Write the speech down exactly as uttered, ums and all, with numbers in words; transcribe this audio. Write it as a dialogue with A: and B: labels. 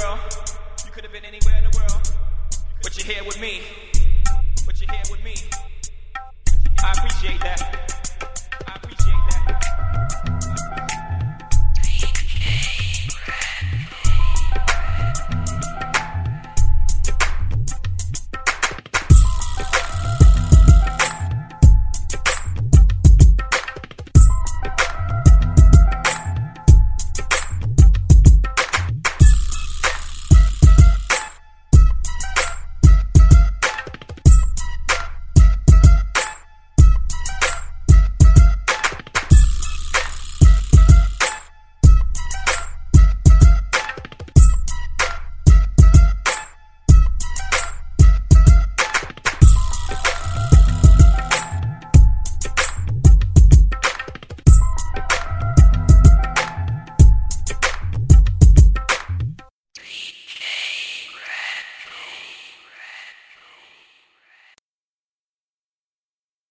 A: world. You could have been anywhere in the world. But you're here with me. But you're here with me. I appreciate that.